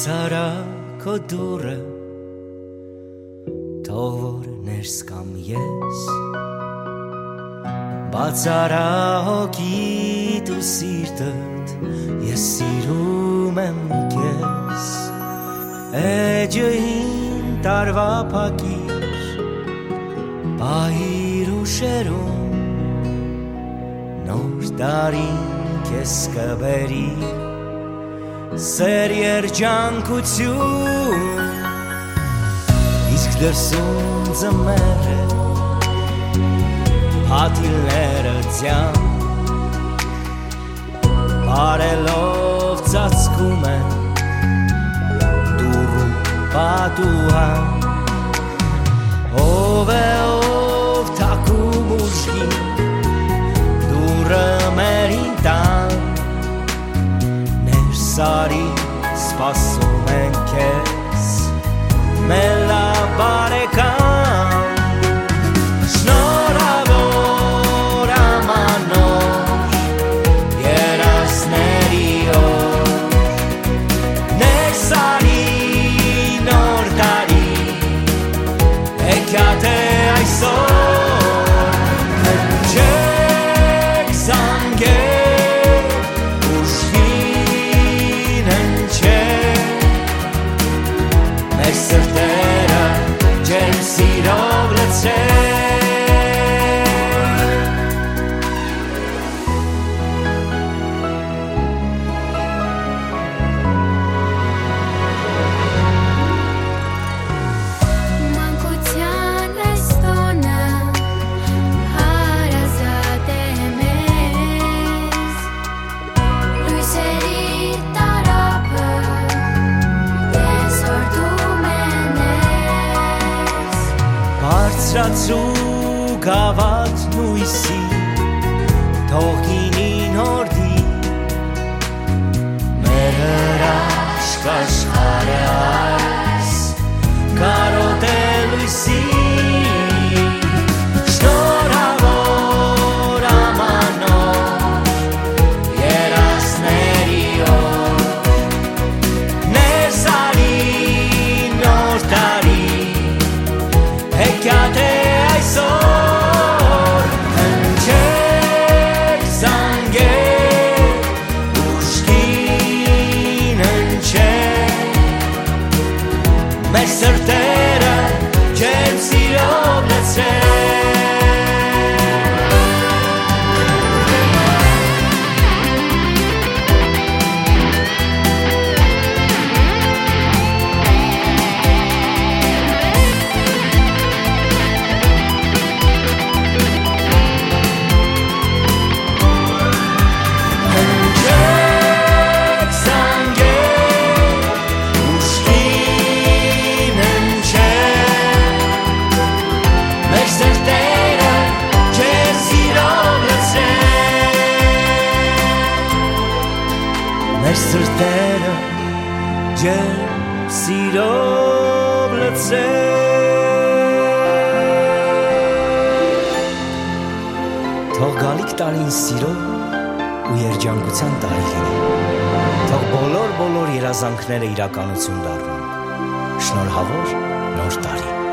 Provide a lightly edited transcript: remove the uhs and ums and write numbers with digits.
Բացարա քո դուրը թող որ ներս կամ ես Բացարա հոգիդ ու սիրտդ ես սիրում եմ քեզ Էջը հին տարվա փակիր Բահիր ուշերում Նոր տարին քեզ կբերի Սեր երջանկություն Իսկ դրսում ձմեռ է Հատիլները ձյան Բարելով ծածկում են Դուռ ու պատուհան Ով է ով թակում ուժգին Դուռը մերին տան Ներսարի սպասում են քեզ Մելա բարեկամ Շնորհավոր ամանոր երազների օր Ներսարի նոր տարի Հեքիաթ է այսօր Հնչեք զանգեր ուժգին հնչեք Մեր սրտերը ջերմ սիրով լցրեք Մանկության այս տոնը հարազատ է մեզ Լույսերի տարափը դες հորդում է նեզ Բարձրացու գավաթն ույսի Թող գինին հորդի Մեր հրաշք աշխարհը այս Կարոտ է լույսի Շնորհավոր ամանոր երազների օր Ներսարի նոր տարի Հեքիաթ է այսօր Հնչեք զանգեր ուժգին հնչեք Մեր սրտերը ջերմ սիրով լցրեք Հնչեք զանգեր ուժգին հնչեք Մեր սրտերը ջերմ սիրով լցրեք Մեր սրտերը ջերմ սիրով լցրեք Թող գալիք տարին սիրով ու երջանկության տարի լինի Թող բոլոր երազանքները իրականություն դառնան Շնորհավոր նոր տարի